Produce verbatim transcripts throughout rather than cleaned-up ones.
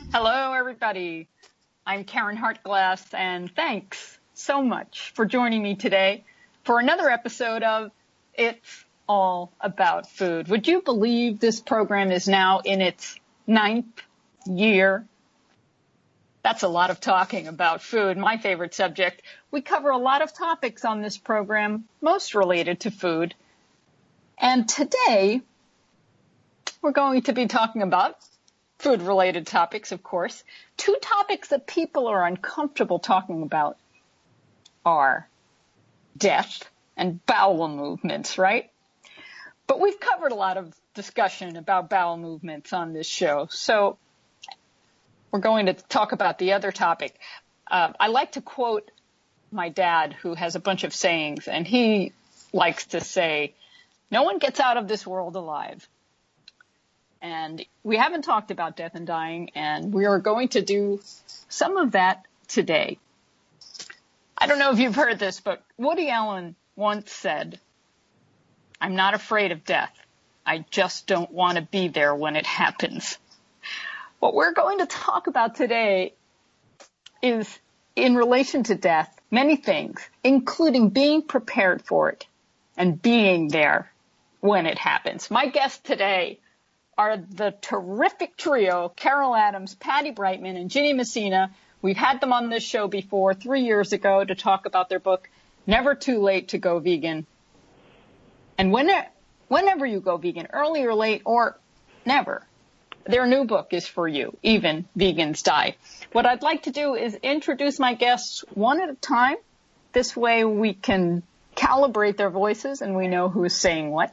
Hello, everybody. I'm Karen Hartglass, and thanks so much for joining me today for another episode of It's All About Food. Would you believe this program is now in its ninth year? That's a lot of talking about food, my favorite subject. We cover a lot of topics on this program, most related to food. And today, we're going to be talking about food-related topics, of course. Two topics that people are uncomfortable talking about are death and bowel movements, right? But we've covered a lot of discussion about bowel movements on this show, so we're going to talk about the other topic. Uh, I like to quote my dad, who has a bunch of sayings, and he likes to say, "No one gets out of this world alive." And we haven't talked about death and dying, and we are going to do some of that today. I don't know if you've heard this, but Woody Allen once said, "I'm not afraid of death. I just don't want to be there when it happens." What we're going to talk about today is, in relation to death, many things, including being prepared for it and being there when it happens. My guests today are the terrific trio, Carol Adams, Patty Brightman, and Ginny Messina. We've had them on this show before, three years ago, to talk about their book, Never Too Late to Go Vegan. And when, whenever you go vegan, early or late or never, their new book is for you, Even Vegans Die. What I'd like to do is introduce my guests one at a time. This way we can calibrate their voices and we know who's saying what.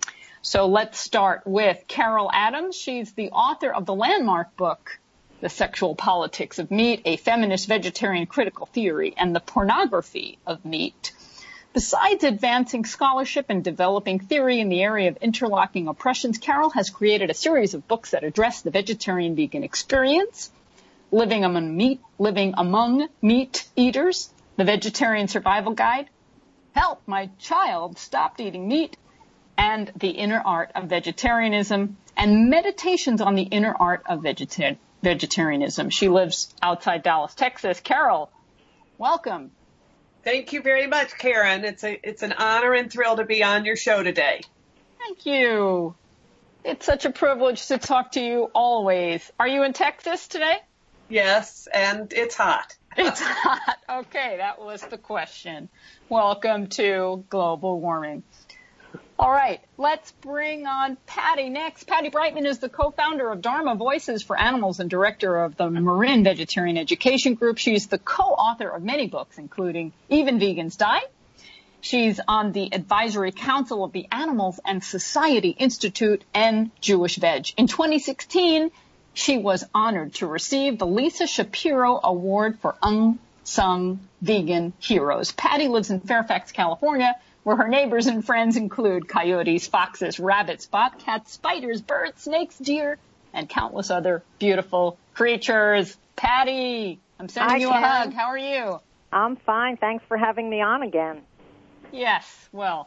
So let's start with Carol Adams. She's the author of the landmark book, The Sexual Politics of Meat, A Feminist Vegetarian Critical Theory, and the Pornography of Meat. Besides advancing scholarship and developing theory in the area of interlocking oppressions, Carol has created a series of books that address the vegetarian-vegan experience, living among meat, living among meat eaters, The Vegetarian Survival Guide, Help, My Child Stopped Eating Meat, and The Inner Art of Vegetarianism, and Meditations on the Inner Art of Vegeta- Vegetarianism. She lives outside Dallas, Texas. Carol, welcome. Thank you very much, Karen. It's a it's an honor and thrill to be on your show today. Thank you. It's such a privilege to talk to you always. Are you in Texas today? Yes, and it's hot. It's hot. Okay, that was the question. Welcome to global warming. All right, let's bring on Patty next. Patty Brightman is the co-founder of Dharma Voices for Animals and director of the Marin Vegetarian Education Group. She's the co-author of many books, including Even Vegans Die. She's on the advisory council of the Animals and Society Institute and Jewish Veg. In twenty sixteen, she was honored to receive the Lisa Shapiro Award for Unsung Vegan Heroes. Patty lives in Fairfax, California, where her neighbors and friends include coyotes, foxes, rabbits, bobcats, spiders, birds, snakes, deer, and countless other beautiful creatures. Patty, I'm sending Hi, you Karen. a hug. How are you? I'm fine. Thanks for having me on again. Yes, well,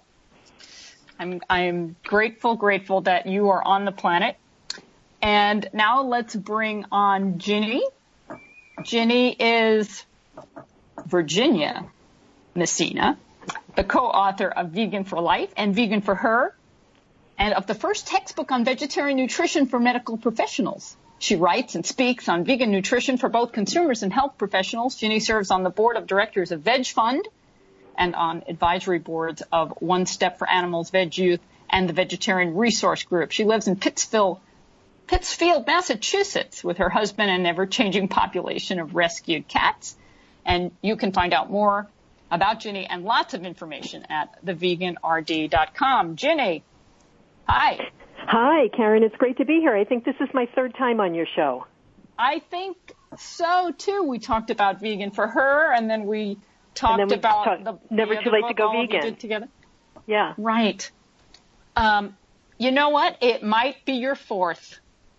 I'm I'm grateful, grateful that you are on the planet. And now let's bring on Ginny. Ginny is Virginia Messina, the co-author of Vegan for Life and Vegan for Her, and of the first textbook on vegetarian nutrition for medical professionals. She writes and speaks on vegan nutrition for both consumers and health professionals. Ginny serves on the board of directors of Veg Fund and on advisory boards of One Step for Animals, Veg Youth, and the Vegetarian Resource Group. She lives in Pittsfield, Pittsfield, Massachusetts, with her husband and ever-changing population of rescued cats. And you can find out more about Ginny and lots of information at the vegan r d dot com. Ginny, hi. Hi, Karen. It's great to be here. I think this is my third time on your show. I think so, too. We talked about Vegan for Her, and then we talked and then we about talk, the Never the Too Late book to Go all of you Vegan. did together. Yeah. Right. Um, you know what? It might be your fourth,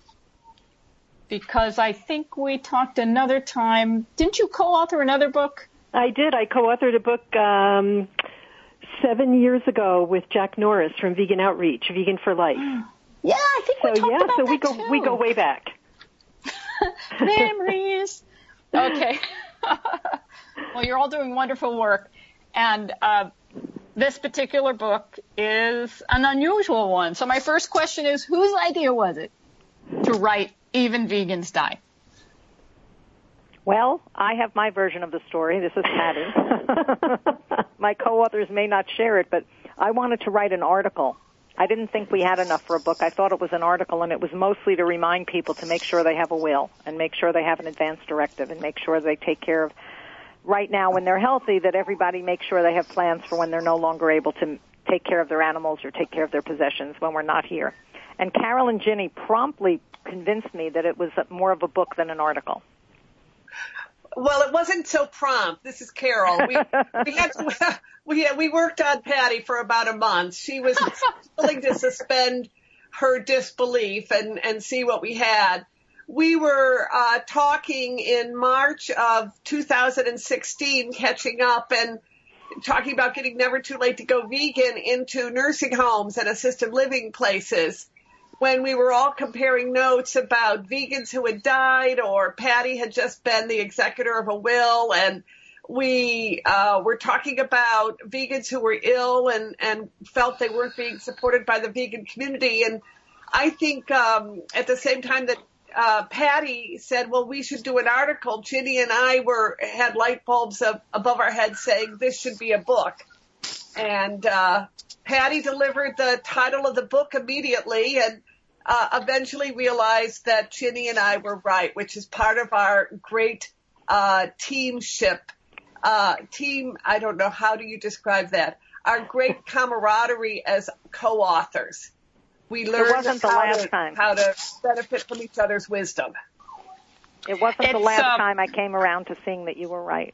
because I think we talked another time. Didn't you co-author another book? I did. I co-authored a book um, seven years ago with Jack Norris from Vegan Outreach, Vegan for Life. Yeah, I think so, we talked yeah, about so that we go too. we go way back. Memories. Okay. Well, you're all doing wonderful work. And uh, this particular book is an unusual one. So my first question is, whose idea was it to write Even Vegans Die? Well, I have my version of the story. This is Patty. My co-authors may not share it, but I wanted to write an article. I didn't think we had enough for a book. I thought it was an article, and it was mostly to remind people to make sure they have a will and make sure they have an advance directive and make sure they take care of, right now when they're healthy, that everybody makes sure they have plans for when they're no longer able to take care of their animals or take care of their possessions when we're not here. And Carol and Ginny promptly convinced me that it was more of a book than an article. Well, it wasn't so prompt. This is Carol. We we had to, we we worked on Patty for about a month. She was willing to suspend her disbelief and and see what we had. We were uh, talking in March of two thousand sixteen, catching up and talking about getting Never Too Late to Go Vegan into nursing homes and assisted living places, when we were all comparing notes about vegans who had died, or Patty had just been the executor of a will, and we uh, were talking about vegans who were ill and, and felt they weren't being supported by the vegan community. And I think um, at the same time that uh, Patty said, well, we should do an article, Ginny and I were had light bulbs of, above our heads saying this should be a book. And uh, Patty delivered the title of the book immediately and uh, eventually realized that Ginny and I were right, which is part of our great uh, teamship. Uh, team, I don't know, how do you describe that? Our great camaraderie as co-authors. We learned the how, last to, time. how to benefit from each other's wisdom. It wasn't It's, the last uh, time I came around to seeing that you were right.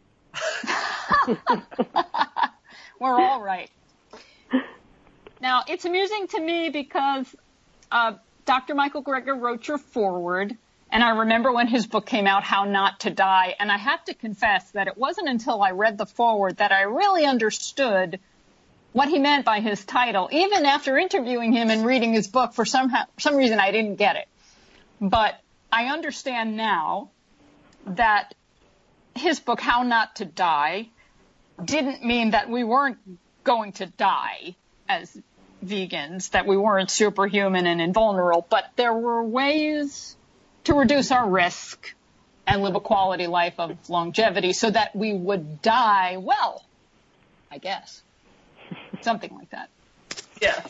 We're all right. Now, it's amusing to me because uh, Doctor Michael Greger wrote your foreword, and I remember when his book came out, How Not to Die, and I have to confess that it wasn't until I read the foreword that I really understood what he meant by his title. Even after interviewing him and reading his book, for some, some reason I didn't get it. But I understand now that his book, How Not to Die, didn't mean that we weren't going to die as vegans, that we weren't superhuman and invulnerable, but there were ways to reduce our risk and live a quality life of longevity so that we would die well, I guess. Something like that. Yeah.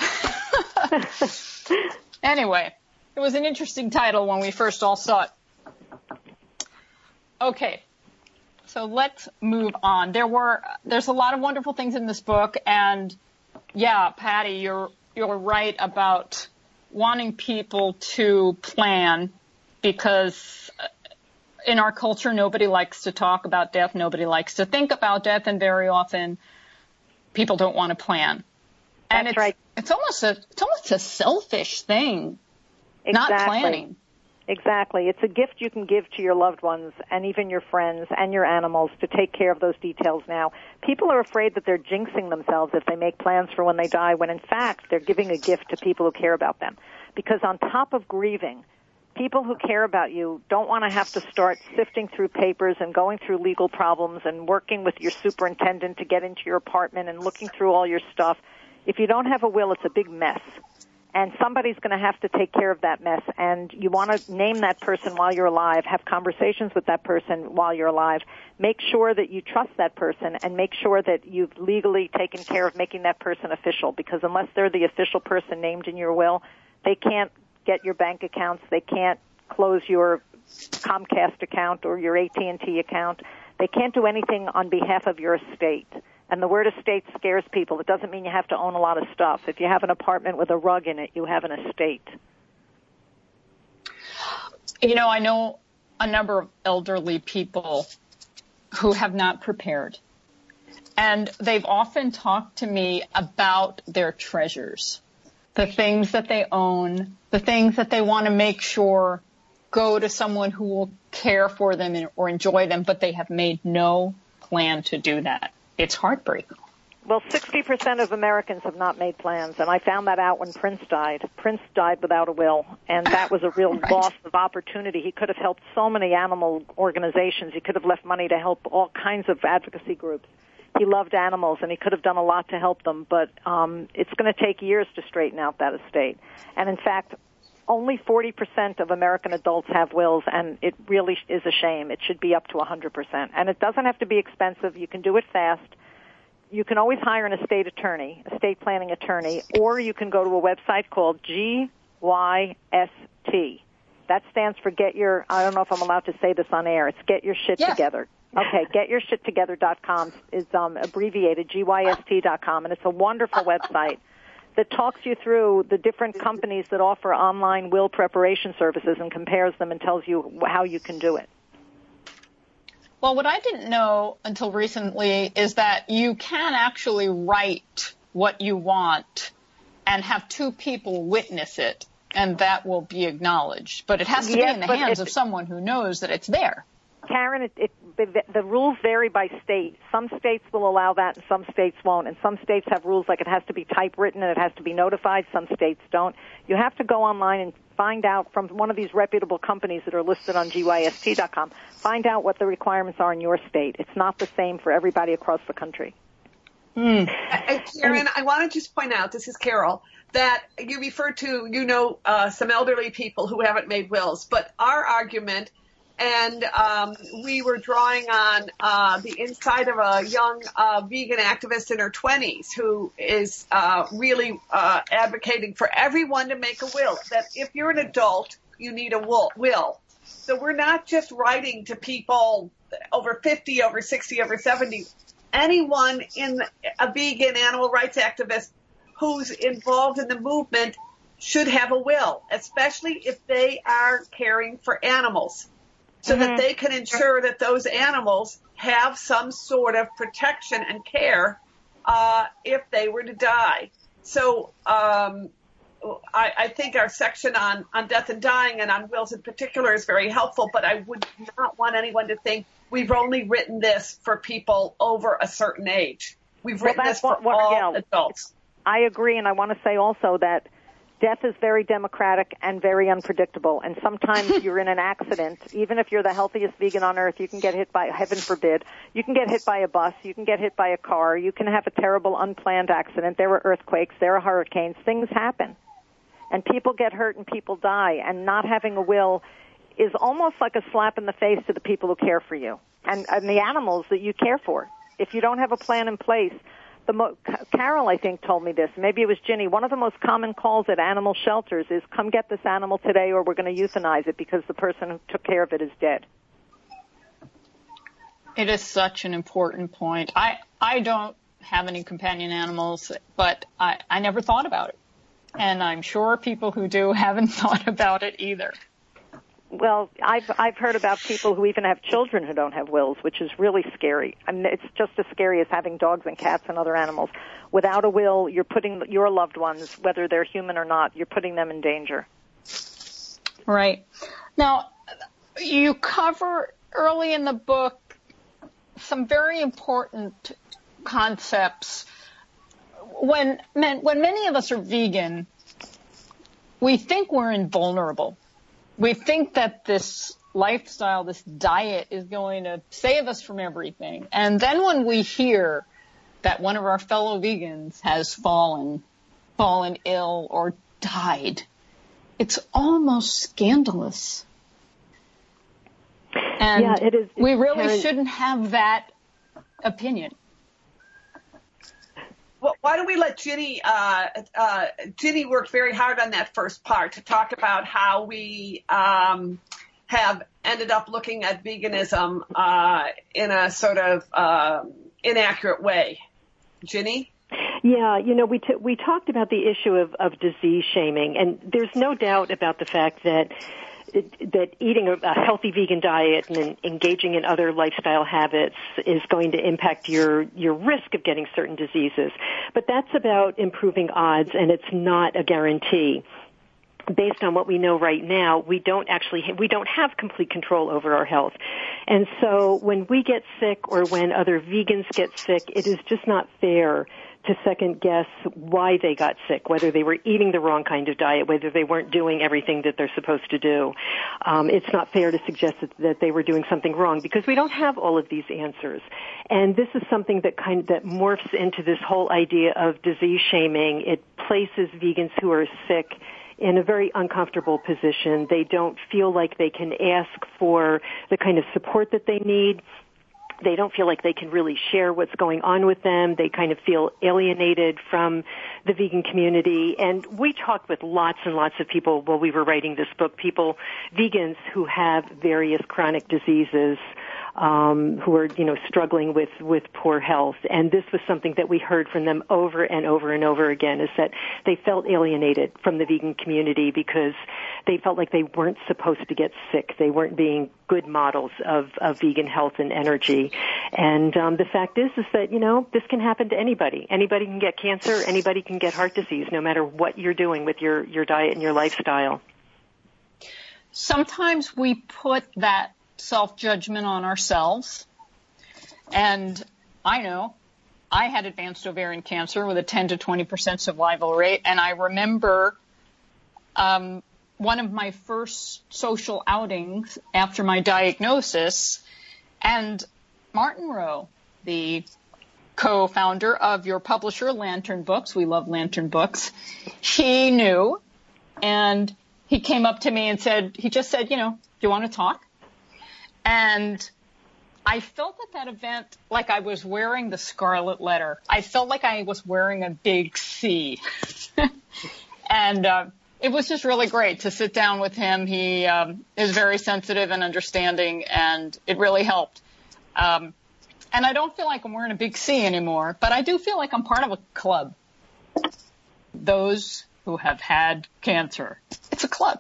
Anyway, it was an interesting title when we first all saw it. Okay. So let's move on. There were, there's a lot of wonderful things in this book, and yeah, Patty, you're, you're right about wanting people to plan, because in our culture, nobody likes to talk about death. Nobody likes to think about death, and very often people don't want to plan. And That's it's, right. it's almost a, it's almost a selfish thing, Exactly. not planning. Exactly. It's a gift you can give to your loved ones and even your friends and your animals to take care of those details now. People are afraid that they're jinxing themselves if they make plans for when they die, when in fact they're giving a gift to people who care about them. Because on top of grieving, people who care about you don't want to have to start sifting through papers and going through legal problems and working with your superintendent to get into your apartment and looking through all your stuff. If you don't have a will, it's a big mess. And somebody's going to have to take care of that mess, and you want to name that person while you're alive, have conversations with that person while you're alive, make sure that you trust that person, and make sure that you've legally taken care of making that person official, because unless they're the official person named in your will, they can't get your bank accounts, they can't close your Comcast account or your A T and T account, they can't do anything on behalf of your estate. And the word estate scares people. It doesn't mean you have to own a lot of stuff. If you have an apartment with a rug in it, you have an estate. You know, I know a number of elderly people who have not prepared. And they've often talked to me about their treasures, the things that they own, the things that they want to make sure go to someone who will care for them or enjoy them, but they have made no plan to do that. It's heartbreaking. Well, sixty percent of Americans have not made plans, and I found that out when Prince died. Prince died without a will, and that was a real right. loss of opportunity. He could have helped so many animal organizations. He could have left money to help all kinds of advocacy groups. He loved animals, and he could have done a lot to help them, but um, it's going to take years to straighten out that estate. And, in fact, only forty percent of American adults have wills, and it really is a shame. It should be up to one hundred percent. And it doesn't have to be expensive. You can do it fast. You can always hire an estate attorney, estate planning attorney, or you can go to a website called G Y S T. That stands for Get Your, I don't know if I'm allowed to say this on air, it's Get Your Shit yeah. Together. Okay, get your shit together dot com is um, abbreviated G Y S T dot com, and it's a wonderful website that talks you through the different companies that offer online will preparation services and compares them and tells you how you can do it. Well, what I didn't know until recently is that you can actually write what you want and have two people witness it, and that will be acknowledged. But it has to yes, be in the hands of someone who knows that it's there. Karen, it, it, the, the rules vary by state. Some states will allow that and some states won't. And some states have rules like it has to be typewritten and it has to be notified. Some states don't. You have to go online and find out from one of these reputable companies that are listed on G Y S T dot com. Find out what the requirements are in your state. It's not the same for everybody across the country. Mm. Uh, Karen, I want to just point out, this is Carol, that you referred to, you know, uh, some elderly people who haven't made wills. But our argument, and um, we were drawing on uh, the insight of a young uh, vegan activist in her twenties who is uh, really uh, advocating for everyone to make a will, that if you're an adult, you need a will. So we're not just writing to people over fifty, over sixty, over seventy. Anyone in a vegan animal rights activist who's involved in the movement should have a will, especially if they are caring for animals, so mm-hmm. that they can ensure that those animals have some sort of protection and care uh, if they were to die. So um, I, I think our section on, on death and dying and on wills in particular is very helpful, but I would not want anyone to think we've only written this for people over a certain age. We've written well, this for what, what, all yeah, adults. I agree, and I want to say also that death is very democratic and very unpredictable, and sometimes you're in an accident. Even if you're the healthiest vegan on earth, you can get hit by, heaven forbid, you can get hit by a bus, you can get hit by a car, you can have a terrible unplanned accident. There are earthquakes, there are hurricanes, things happen. And people get hurt and people die, and not having a will is almost like a slap in the face to the people who care for you and, and the animals that you care for. If you don't have a plan in place, the mo- Carol, I think, told me this. Maybe it was Ginny. One of the most common calls at animal shelters is, come get this animal today or we're going to euthanize it because the person who took care of it is dead. It is such an important point. I, I don't have any companion animals, but I, I never thought about it. And I'm sure people who do haven't thought about it either. Well, I've I've heard about people who even have children who don't have wills, which is really scary. I mean, it's just as scary as having dogs and cats and other animals. Without a will, you're putting your loved ones, whether they're human or not, you're putting them in danger. Right. Now, you cover early in the book some very important concepts. When when many of us are vegan, we think we're invulnerable. We think that this lifestyle, this diet is going to save us from everything. And then when we hear that one of our fellow vegans has fallen, fallen ill or died, it's almost scandalous. And yeah, it is. we really Karen, shouldn't have that opinion. Well, why don't we let Ginny, uh, uh, Ginny worked very hard on that first part to talk about how we um, have ended up looking at veganism uh, in a sort of uh, inaccurate way. Ginny? Yeah, you know, we t- we talked about the issue of, of disease shaming, and there's no doubt about the fact that that eating a, a healthy vegan diet and engaging in other lifestyle habits is going to impact your, your risk of getting certain diseases. But that's about improving odds, and it's not a guarantee. based on what we know right now, we don't actually, we don't have complete control over our health. And so when we get sick or when other vegans get sick, it is just not fair to second guess why they got sick, whether they were eating the wrong kind of diet, whether they weren't doing everything that they're supposed to do. Um, it's not fair to suggest that, that they were doing something wrong because we don't have all of these answers. And this is something that kind of, that morphs into this whole idea of disease shaming. It places vegans who are sick in a very uncomfortable position. They don't feel like they can ask for the kind of support that they need. They don't feel like they can really share what's going on with them. They kind of feel alienated from the vegan community. And we talked with lots and lots of people while we were writing this book, people, vegans who have various chronic diseases, um, who are, you know, struggling with, with poor health. And this was something that we heard from them over and over and over again, is that they felt alienated from the vegan community because they felt like they weren't supposed to get sick. They weren't being good models of, of vegan health and energy. And um, the fact is, is that, you know, this can happen to anybody. Anybody can get cancer. Anybody can get heart disease, no matter what you're doing with your, your diet and your lifestyle. Sometimes we put that self-judgment on ourselves. And I know I had advanced ovarian cancer with a ten to twenty percent survival rate. And I remember um, one of my first social outings after my diagnosis, and Martin Rowe, the co-founder of your publisher, Lantern Books, we love Lantern Books, he knew, and he came up to me and said, he just said, you know, do you want to talk? And I felt at that event like I was wearing the scarlet letter. I felt like I was wearing a big C. And uh, it was just really great to sit down with him. He um, is very sensitive and understanding, and it really helped. Um, and I don't feel like I'm wearing a big C anymore, but I do feel like I'm part of a club. Those who have had cancer. It's a club.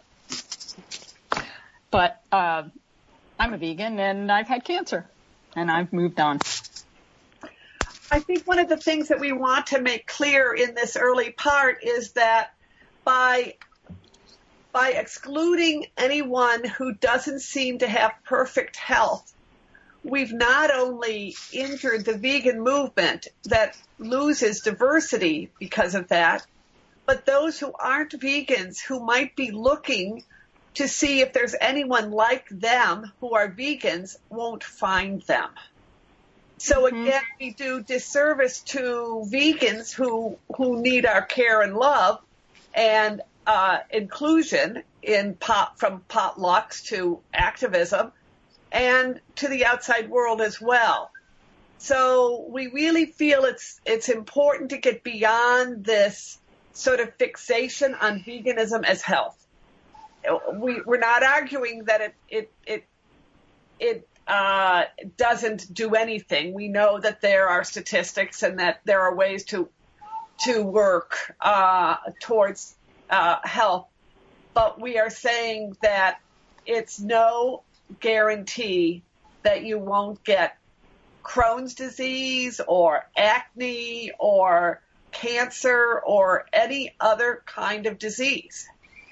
But uh, I'm a vegan, and I've had cancer, and I've moved on. I think one of the things that we want to make clear in this early part is that by by excluding anyone who doesn't seem to have perfect health, we've not only injured the vegan movement that loses diversity because of that, but those who aren't vegans who might be looking to see if there's anyone like them who are vegans won't find them. So mm-hmm. again, we do disservice to vegans who who need our care and love and uh, inclusion in pot, from potlucks to activism and to the outside world as well. So we really feel it's it's important to get beyond this sort of fixation on veganism as health. We, we're not arguing that it it it it uh, doesn't do anything. We know that there are statistics and that there are ways to to work uh, towards uh, health, but we are saying that it's no guarantee that you won't get Crohn's disease or acne or cancer or any other kind of disease.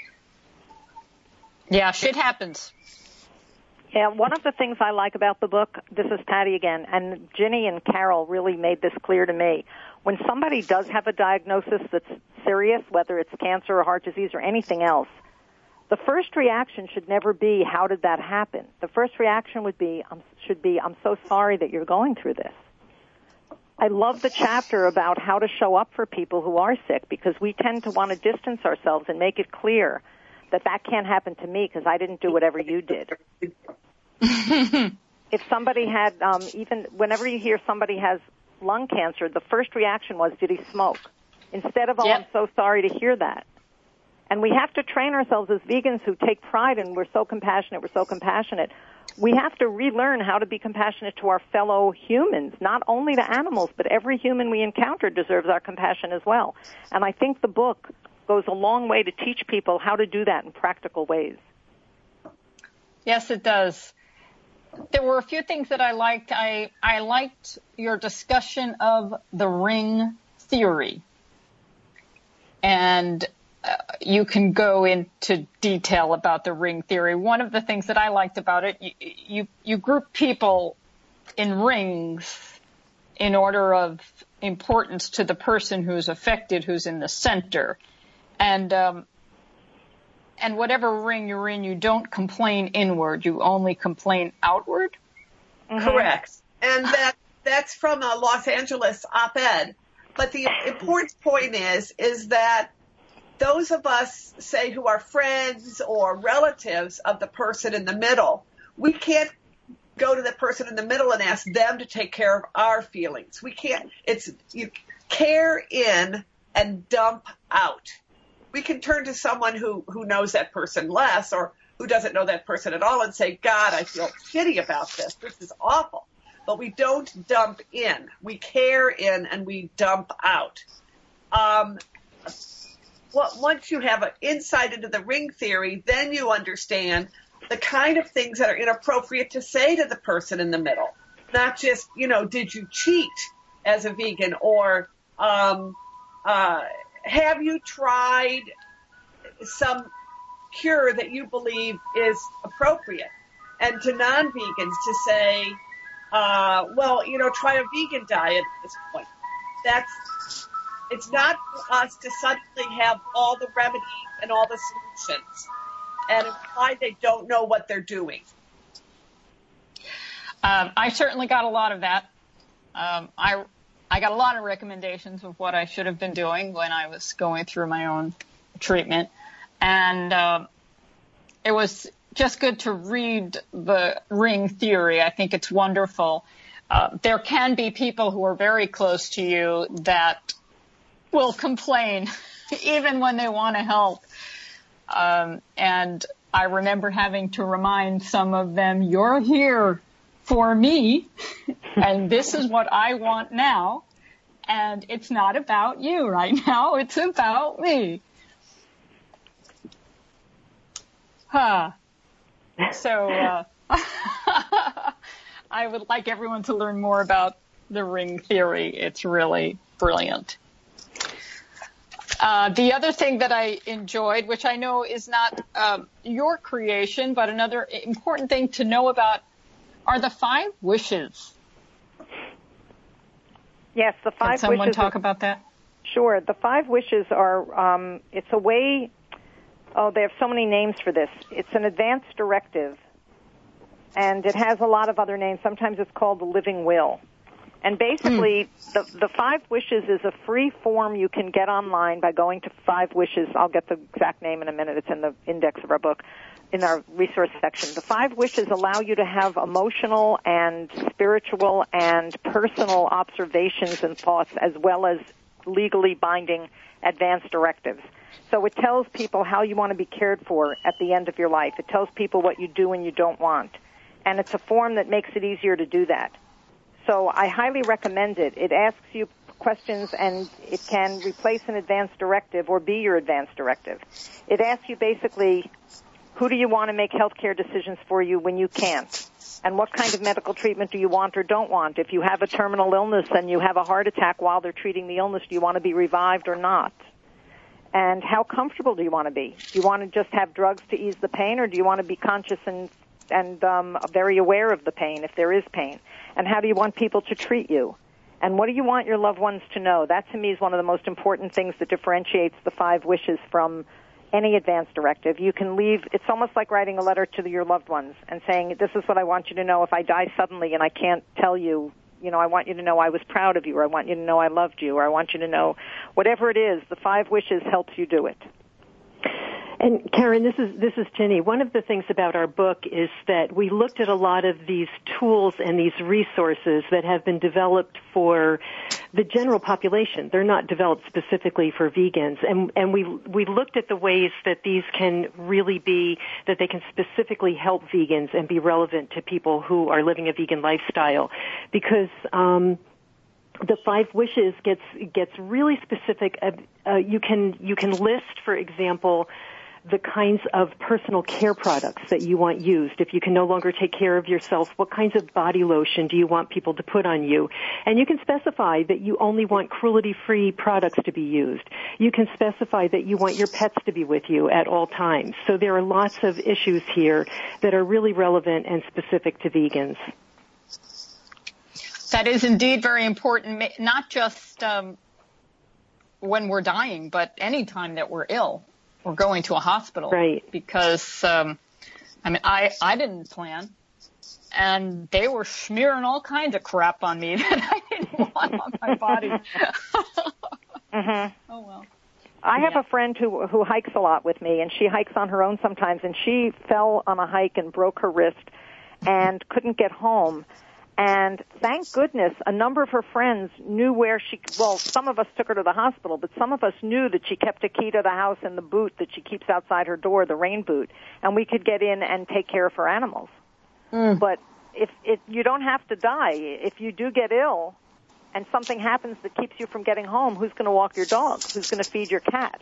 Yeah, shit happens. Yeah, one of the things I like about the book, this is Patty again, and Ginny and Carol really made this clear to me. When somebody does have a diagnosis that's serious, whether it's cancer or heart disease or anything else, the first reaction should never be, how did that happen? The first reaction would be, um, should be, I'm so sorry that you're going through this. I love the chapter about how to show up for people who are sick, because we tend to want to distance ourselves and make it clear that that can't happen to me because I didn't do whatever you did. If somebody had, um, even whenever you hear somebody has lung cancer, the first reaction was, did he smoke? Instead of, oh, yep. I'm so sorry to hear that. And we have to train ourselves as vegans who take pride in we're so compassionate, we're so compassionate. We have to relearn how to be compassionate to our fellow humans, not only to animals, but every human we encounter deserves our compassion as well. And I think the book goes a long way to teach people how to do that in practical ways. Yes, it does. There were a few things that I liked. I, I liked your discussion of the ring theory. And uh, you can go into detail about the ring theory. One of the things that I liked about it, you, you, you group people in rings in order of importance to the person who's affected, who's in the center. And, um, and whatever ring you're in, you don't complain inward. You only complain outward. Mm-hmm. Correct. And that, that's from a Los Angeles op-ed. But the important point is, is that those of us, say, who are friends or relatives of the person in the middle, we can't go to the person in the middle and ask them to take care of our feelings. We can't. It's you care in and dump out. We can turn to someone who, who knows that person less or who doesn't know that person at all and say, God, I feel shitty about this. This is awful. But we don't dump in. We care in and we dump out. Um, well, once you have an insight into the ring theory, then you understand the kind of things that are inappropriate to say to the person in the middle. Not just, you know, did you cheat as a vegan, or um, uh, have you tried some cure that you believe is appropriate? And to non-vegans to say, uh, well, you know, try a vegan diet at this point. That's, it's not for us to suddenly have all the remedies and all the solutions and imply they don't know what they're doing. Um, I certainly got a lot of that. Um, I, I got a lot of recommendations of what I should have been doing when I was going through my own treatment. And, um, it was just good to read the ring theory. I think it's wonderful. Uh, there can be people who are very close to you that will complain even when they want to help. Um, and I remember having to remind some of them, you're here for me, and this is what I want now, and it's not about you right now, it's about me. Huh. So, uh, I would like everyone to learn more about the ring theory. It's really brilliant. Uh, the other thing that I enjoyed, which I know is not um, your creation, but another important thing to know about, are the five wishes. Yes, the five wishes. Can someone wishes talk are, about that? Sure. The five wishes are, um, it's a way, oh, they have so many names for this. It's an advance directive, and it has a lot of other names. Sometimes it's called the living will. And basically, mm. the, the Five Wishes is a free form you can get online by going to Five Wishes. I'll get the exact name in a minute. It's in the index of our book, in our resource section. The Five Wishes allow you to have emotional and spiritual and personal observations and thoughts, as well as legally binding advance directives. So it tells people how you want to be cared for at the end of your life. It tells people what you do and you don't want. And it's a form that makes it easier to do that. So I highly recommend it. It asks you questions, and it can replace an advance directive or be your advance directive. It asks you basically, who do you want to make healthcare decisions for you when you can't? And what kind of medical treatment do you want or don't want? If you have a terminal illness and you have a heart attack while they're treating the illness, do you want to be revived or not? And how comfortable do you want to be? Do you want to just have drugs to ease the pain, or do you want to be conscious and and um, very aware of the pain, if there is pain? And how do you want people to treat you? And what do you want your loved ones to know? That, to me, is one of the most important things that differentiates the Five Wishes from any advance directive. You can leave, it's almost like writing a letter to your loved ones and saying, this is what I want you to know if I die suddenly and I can't tell you, you know, I want you to know I was proud of you, or I want you to know I loved you, or I want you to know, whatever it is, the Five Wishes helps you do it. And Karen, this is this is Jenny. One of the things about our book is that we looked at a lot of these tools and these resources that have been developed for the general population. They're not developed specifically for vegans. And and we we looked at the ways that these can really be, that they can specifically help vegans and be relevant to people who are living a vegan lifestyle. Because um the Five Wishes gets gets really specific. Uh, uh, you can you can list, for example, the kinds of personal care products that you want used. If you can no longer take care of yourself, what kinds of body lotion do you want people to put on you? And you can specify that you only want cruelty-free products to be used. You can specify that you want your pets to be with you at all times. So there are lots of issues here that are really relevant and specific to vegans. That is indeed very important, not just um, when we're dying, but any time that we're ill or going to a hospital. Right. Because, um, I mean, I, I didn't plan, and they were smearing all kinds of crap on me that I didn't want on my body. Mm-hmm. Oh, well. I have Yeah. a friend who who hikes a lot with me, and she hikes on her own sometimes, and she fell on a hike and broke her wrist and couldn't get home. And thank goodness a number of her friends knew where she, well, some of us took her to the hospital, but some of us knew that she kept a key to the house in the boot that she keeps outside her door, the rain boot, and we could get in and take care of her animals. Mm. But if, if you don't have to die, if you do get ill and something happens that keeps you from getting home, who's going to walk your dog? Who's going to feed your cat?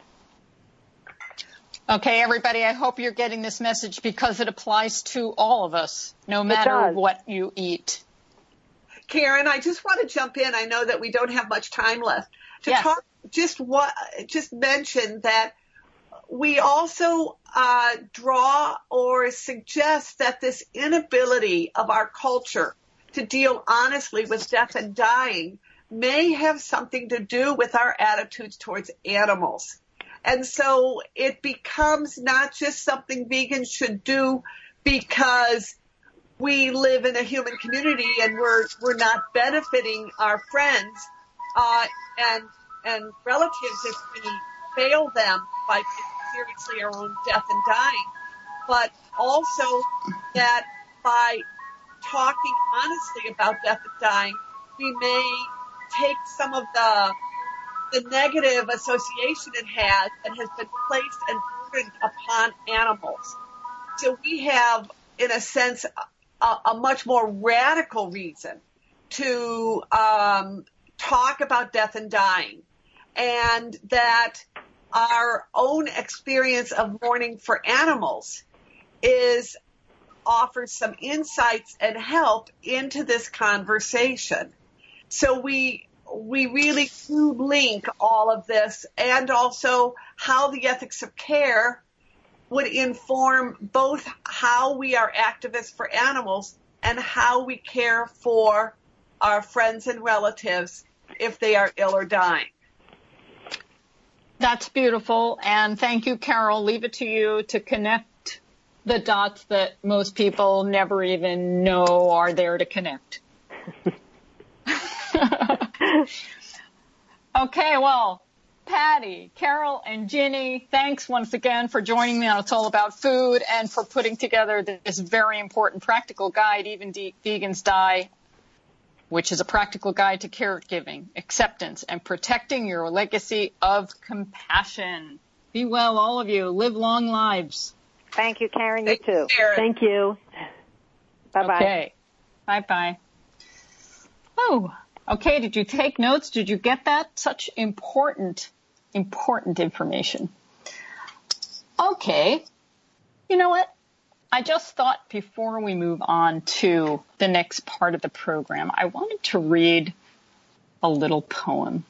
Okay, everybody, I hope you're getting this message because it applies to all of us, no matter what you eat. Karen, I just want to jump in. I know that we don't have much time left to Yes. talk. Just what, just mention that we also uh, draw or suggest that this inability of our culture to deal honestly with death and dying may have something to do with our attitudes towards animals. And so it becomes not just something vegans should do because we live in a human community and we're we're not benefiting our friends uh, and and relatives if we fail them by taking seriously our own death and dying, but also that by talking honestly about death and dying, we may take some of the the negative association it has and has been placed and burdened upon animals. So we have, in a sense, a, a much more radical reason to um, talk about death and dying, and that our own experience of mourning for animals is offers some insights and help into this conversation. So we we really do link all of this, and also how the ethics of care would inform both how we are activists for animals and how we care for our friends and relatives if they are ill or dying. That's beautiful, and thank you, Carol. Leave it to you to connect the dots that most people never even know are there to connect. Okay, well, Patty, Carol, and Ginny, thanks once again for joining me on It's All About Food and for putting together this very important practical guide, Even De- Vegans Die, which is a practical guide to caregiving, acceptance, and protecting your legacy of compassion. Be well, all of you. Live long lives. Thank you, Karen. You too. Karen. Thank you. Bye-bye. Okay. Bye-bye. Oh, okay. Did you take notes? Did you get that? Such important, important information. Okay. You know what? I just thought before we move on to the next part of the program, I wanted to read a little poem.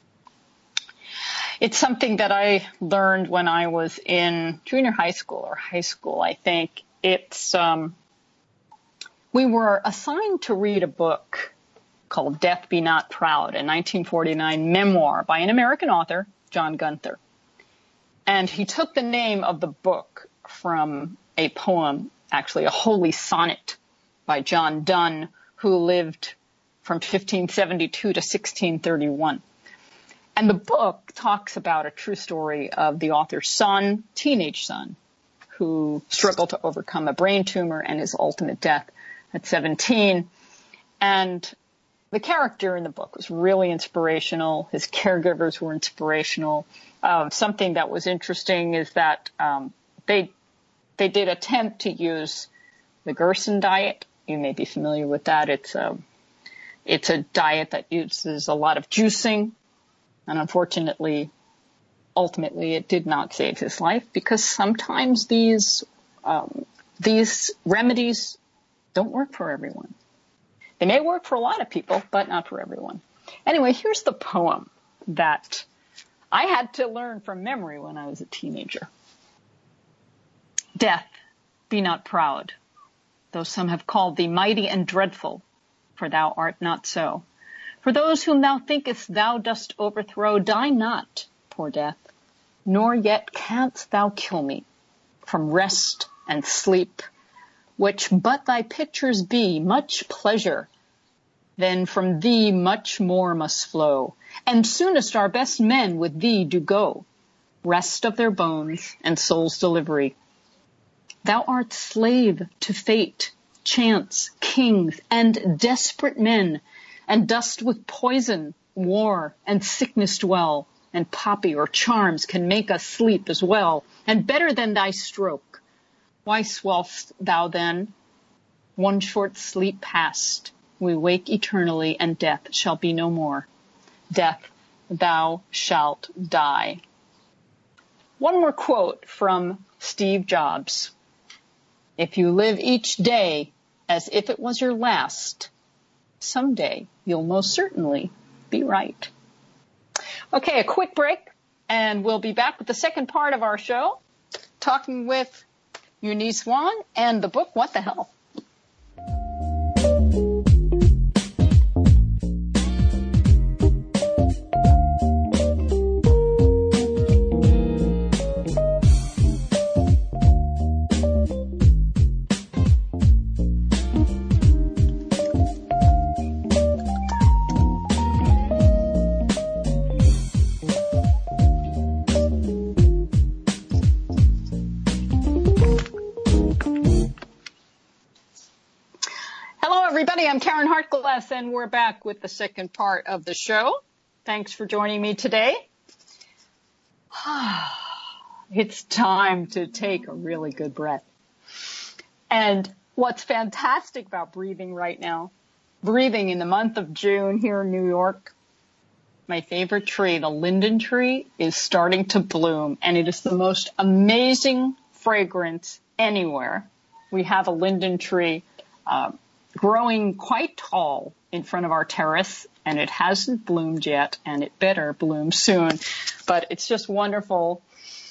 It's something that I learned when I was in junior high school or high school, I think. It's, um, we were assigned to read a book called Death Be Not Proud, a nineteen forty-nine memoir by an American author, John Gunther. And he took the name of the book from a poem, actually a holy sonnet by John Donne, who lived from fifteen seventy-two to sixteen thirty-one. And the book talks about a true story of the author's son, teenage son, who struggled to overcome a brain tumor and his ultimate death at seventeen. And the character in the book was really inspirational. His caregivers were inspirational. Um, something that was interesting is that um, they they did attempt to use the Gerson diet. You may be familiar with that. It's a, it's a diet that uses a lot of juicing. And unfortunately, ultimately it did not save his life, because sometimes these um, these remedies don't work for everyone. They may work for a lot of people, but not for everyone. Anyway, here's the poem that I had to learn from memory when I was a teenager. Death, be not proud, though some have called thee mighty and dreadful, for thou art not so. For those whom thou thinkest thou dost overthrow, die not, poor death, nor yet canst thou kill me from rest and sleep, which but thy pictures be, much pleasure, then from thee much more must flow, and soonest our best men with thee do go, rest of their bones and soul's delivery. Thou art slave to fate, chance, kings, and desperate men, and dost with poison, war, and sickness dwell, and poppy or charms can make us sleep as well, and better than thy stroke. Why swell'st thou then? One short sleep past, we wake eternally, and death shall be no more. Death, thou shalt die. One more quote from Steve Jobs. If you live each day as if it was your last, someday you'll most certainly be right. Okay, a quick break, and we'll be back with the second part of our show, talking with Eunice Wong and the book, What the Hell? I'm Karen Hartglass, and we're back with the second part of the show. Thanks for joining me today. It's time to take a really good breath. And what's fantastic about breathing right now, breathing in the month of June here in New York, my favorite tree, the linden tree, is starting to bloom, and it is the most amazing fragrance anywhere. We have a linden tree uh, growing quite tall in front of our terrace, and it hasn't bloomed yet, and it better bloom soon. But it's just wonderful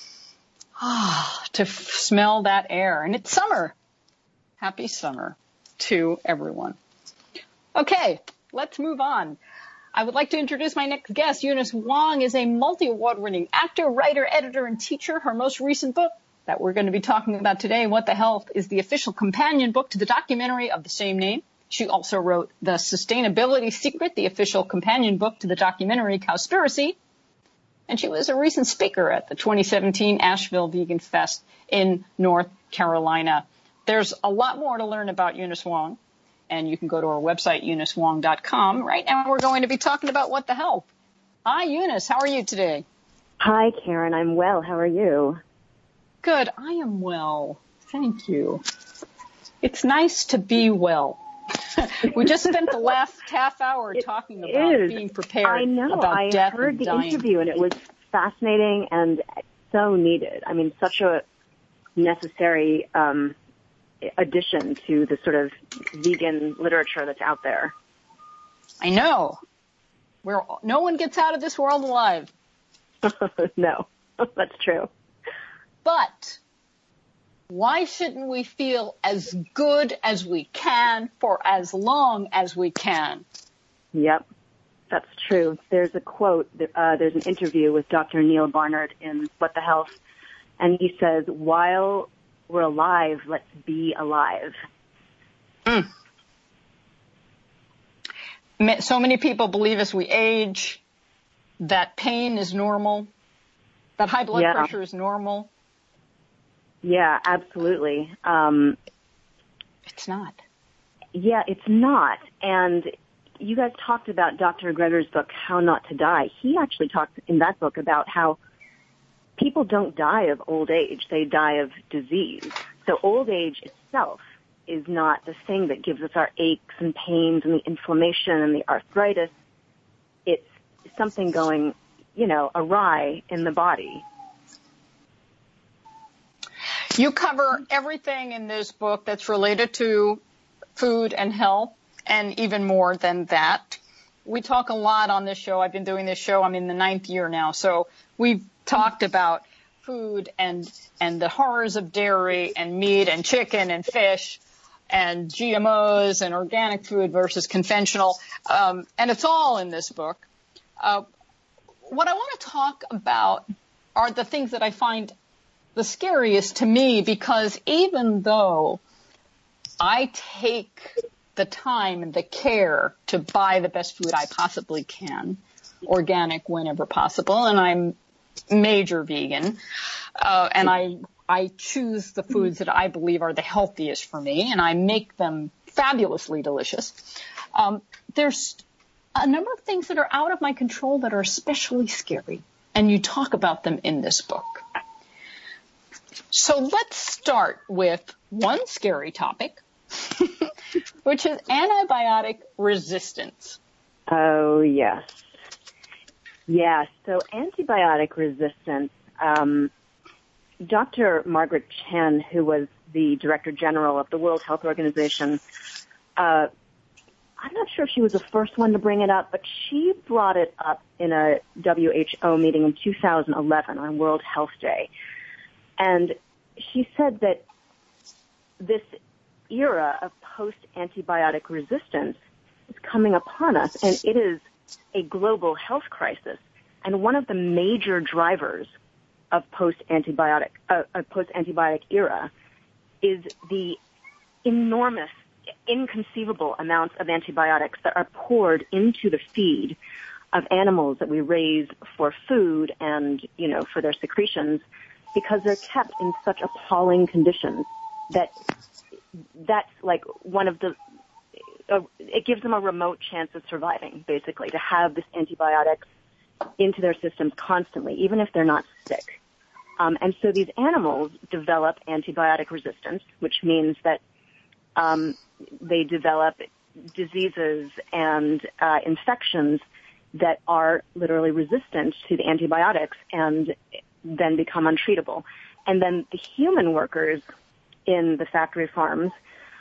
ah, to f- smell that air. And it's summer. Happy summer to everyone. Okay, let's move on. I would like to introduce my next guest. Eunice Wong is a multi-award-winning actor, writer, editor, and teacher. Her most recent book that we're going to be talking about today, What the Health, is the official companion book to the documentary of the same name. She also wrote The Sustainability Secret, the official companion book to the documentary Cowspiracy. And she was a recent speaker at the twenty seventeen Asheville Vegan Fest in North Carolina. There's a lot more to learn about Eunice Wong, and you can go to our website, eunice wong dot com. Right now we're going to be talking about What the Health. Hi, Eunice. How are you today? Hi, Karen. I'm well. How are you? Good. I am well. Thank you. It's nice to be well. We just spent the last half hour it talking about is. being prepared I know. about I death heard and the dying. interview, and it was fascinating and so needed. I mean, such a necessary um, addition to the sort of vegan literature that's out there. I know. Where no one gets out of this world alive. No, that's true. But why shouldn't we feel as good as we can for as long as we can? Yep, that's true. There's a quote, uh, there's an interview with Doctor Neil Barnard in What the Health, and he says, while we're alive, let's be alive. Mm. So many people believe as we age that pain is normal, that high blood yeah. pressure is normal. Yeah, absolutely. Um, it's not. Yeah, it's not. And you guys talked about Doctor Greger's book, How Not to Die. He actually talked in that book about how people don't die of old age. They die of disease. So old age itself is not the thing that gives us our aches and pains and the inflammation and the arthritis. It's something going, you know, awry in the body. You cover everything in this book that's related to food and health, and even more than that. We talk a lot on this show. I've been doing this show. I'm in the ninth year now. So we've talked about food and, and the horrors of dairy and meat and chicken and fish and G M Os and organic food versus conventional. Um, and it's all in this book. Uh, what I want to talk about are the things that I find the scariest to me, because even though I take the time and the care to buy the best food I possibly can, organic whenever possible, and I'm major vegan, uh, and I I choose the foods that I believe are the healthiest for me, and I make them fabulously delicious. Um, there's a number of things that are out of my control that are especially scary, and you talk about them in this book. So let's start with one scary topic, which is antibiotic resistance. Oh, yes. Yes, so antibiotic resistance, um, Doctor Margaret Chan, who was the Director General of the World Health Organization, uh, I'm not sure if she was the first one to bring it up, but she brought it up in a W H O meeting in two thousand eleven on World Health Day. And she said that this era of post-antibiotic resistance is coming upon us, and it is a global health crisis. And one of the major drivers of post-antibiotic, uh, uh, post-antibiotic era is the enormous, inconceivable amounts of antibiotics that are poured into the feed of animals that we raise for food and, you know, for their secretions, because they're kept in such appalling conditions that that's like one of the, uh, it gives them a remote chance of surviving, basically, to have this antibiotics into their systems constantly, even if they're not sick. Um, and so these animals develop antibiotic resistance, which means that um, they develop diseases and uh, infections that are literally resistant to the antibiotics and then become untreatable. And then the human workers in the factory farms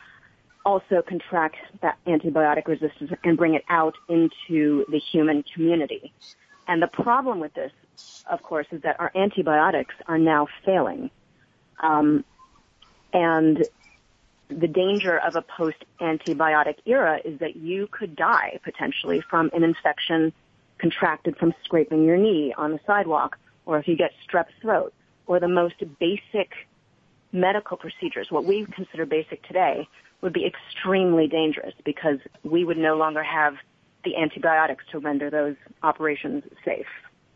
also contract that antibiotic resistance and bring it out into the human community. And the problem with this, of course, is that our antibiotics are now failing. Um, and the danger of a post-antibiotic era is that you could die potentially from an infection contracted from scraping your knee on the sidewalk, or if you get strep throat, or the most basic medical procedures, what we consider basic today, would be extremely dangerous because we would no longer have the antibiotics to render those operations safe.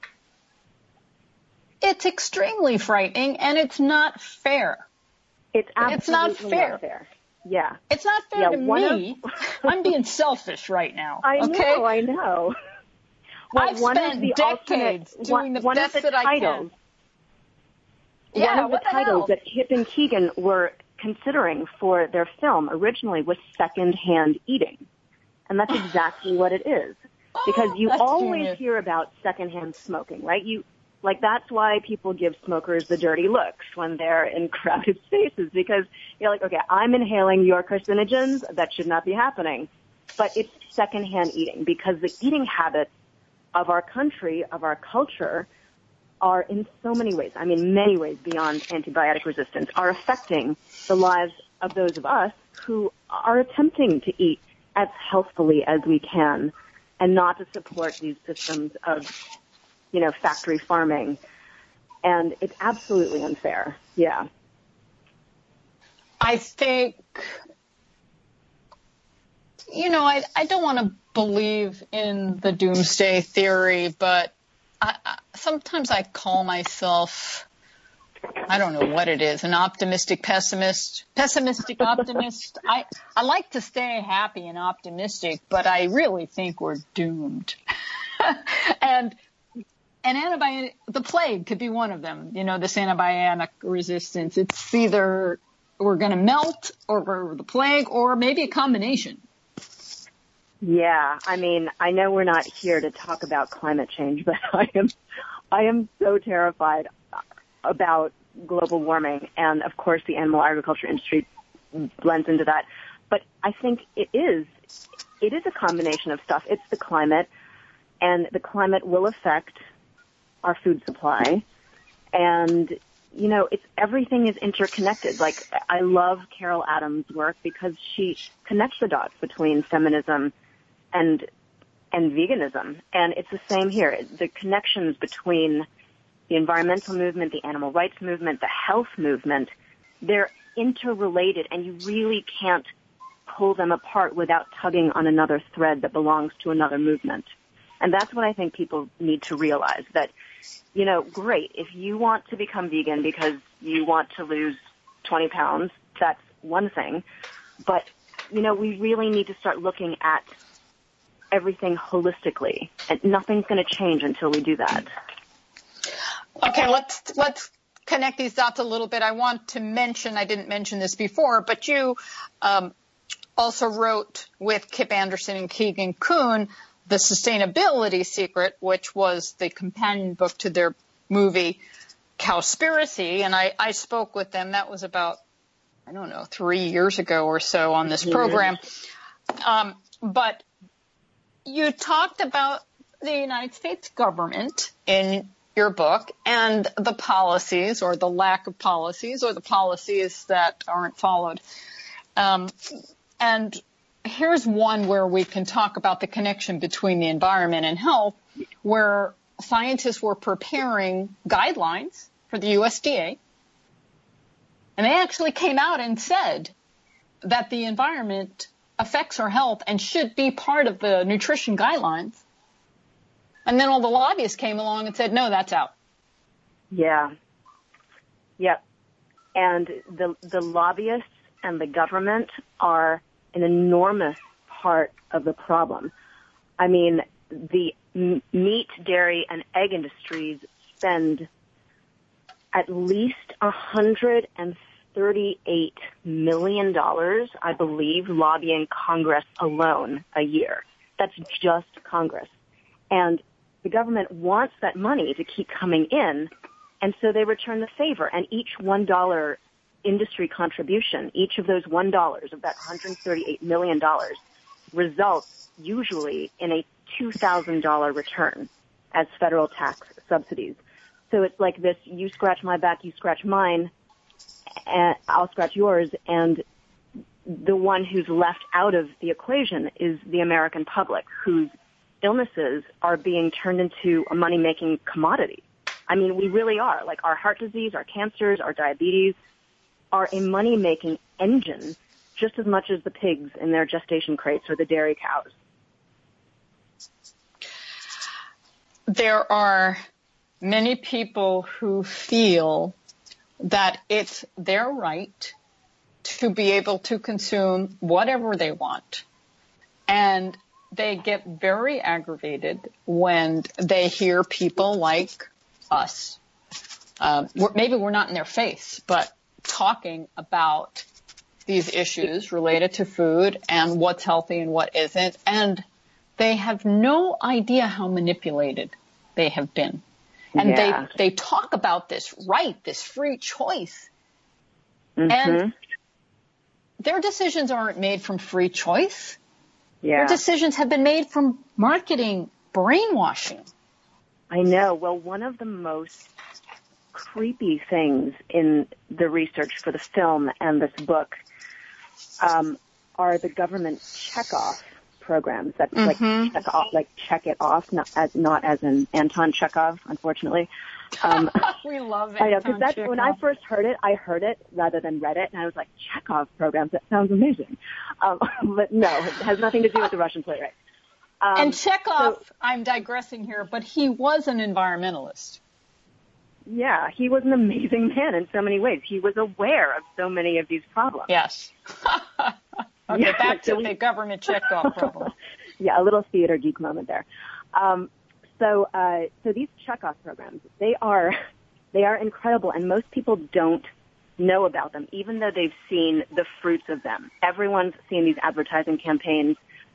It's extremely frightening, and it's not fair. It's absolutely it's not fair. Not fair. Yeah. It's not fair yeah, to me. Of... I'm being selfish right now. I okay? know, I know. Well, I've spent decades doing one, the one best of the that titles, I can. Yeah, one of the what the titles hell? that Hip and Keegan were considering for their film originally was second-hand eating. And that's exactly what it is. Because you oh, always genius. hear about second-hand smoking, right? You, like, that's why people give smokers the dirty looks when they're in crowded spaces, because you're like, okay, I'm inhaling your carcinogens. That should not be happening. But it's second-hand eating, because the eating habits of our country, of our culture, are in so many ways, I mean, many ways beyond antibiotic resistance, are affecting the lives of those of us who are attempting to eat as healthfully as we can and not to support these systems of, you know, factory farming. And it's absolutely unfair. Yeah. I think, you know, I, I don't want to believe in the doomsday theory, but I, I, sometimes I call myself, I don't know what it is, an optimistic pessimist, pessimistic optimist. I, I like to stay happy and optimistic, but I really think we're doomed. and, and antibiotic, the plague could be one of them, you know, this antibiotic resistance. It's either we're going to melt or we're the plague or maybe a combination. Yeah, I mean, I know we're not here to talk about climate change, but I am, I am so terrified about global warming, and of course the animal agriculture industry blends into that. But I think it is, it is a combination of stuff. It's the climate, and the climate will affect our food supply, and you know, it's everything is interconnected. Like, I love Carol Adams' work because she connects the dots between feminism and and veganism, and it's the same here. The connections between the environmental movement, the animal rights movement, the health movement, they're interrelated, and you really can't pull them apart without tugging on another thread that belongs to another movement. And that's what I think people need to realize, that, you know, great, if you want to become vegan because you want to lose twenty pounds, that's one thing. But, you know, we really need to start looking at everything holistically, and nothing's going to change until we do that. Okay, let's let's connect these dots a little bit. I want to mention, I didn't mention this before, but you um, also wrote with Kip Anderson and Keegan Kuhn The Sustainability Secret, which was the companion book to their movie Cowspiracy, and I, I spoke with them. That was about, I don't know, three years ago or so on this program. Um, but you talked about the United States government in your book and the policies, or the lack of policies, or the policies that aren't followed. Um, and here's one where we can talk about the connection between the environment and health, where scientists were preparing guidelines for the U S D A, and they actually came out and said that the environment affects our health and should be part of the nutrition guidelines. And then all the lobbyists came along and said, no, that's out. Yeah. Yep. And the the lobbyists and the government are an enormous part of the problem. I mean, the m- meat, dairy, and egg industries spend at least one hundred thirty-eight million dollars, I believe, lobbying Congress alone a year. That's just Congress. And the government wants that money to keep coming in, and so they return the favor. And each one dollar industry contribution, each of those one dollar of that one hundred thirty-eight million dollars results usually in a two thousand dollars return as federal tax subsidies. So it's like this, you scratch my back, you scratch mine, and I'll scratch yours, and the one who's left out of the equation is the American public, whose illnesses are being turned into a money-making commodity. I mean, we really are. Like, our heart disease, our cancers, our diabetes are a money-making engine just as much as the pigs in their gestation crates or the dairy cows. There are many people who feel that it's their right to be able to consume whatever they want. And they get very aggravated when they hear people like us. Uh, we're, maybe we're not in their face, but talking about these issues related to food and what's healthy and what isn't. And they have no idea how manipulated they have been. And yeah. they, they talk about this right, this free choice. Mm-hmm. And their decisions aren't made from free choice. Yeah. Their decisions have been made from marketing, brainwashing. I know. Well, one of the most creepy things in the research for the film and this book um, are the government checkoff programs. That's mm-hmm. like check off, like check it off, not as not as in Anton Chekhov, unfortunately. Um, we love it. I know, because that's when I first heard it. I heard it rather than read it, and I was like, Chekhov programs. That sounds amazing. Um, but no, it has nothing to do with the Russian playwright. Um, and Chekhov, so, I'm digressing here, but he was an environmentalist. Yeah, he was an amazing man in so many ways. He was aware of so many of these problems. Yes. Okay, yeah, back to so we, the government checkoff problem. Yeah, a little theater geek moment there. Um, so, uh, so these checkoff programs, they are, they are incredible, and most people don't know about them, even though they've seen the fruits of them. Everyone's seen these advertising campaigns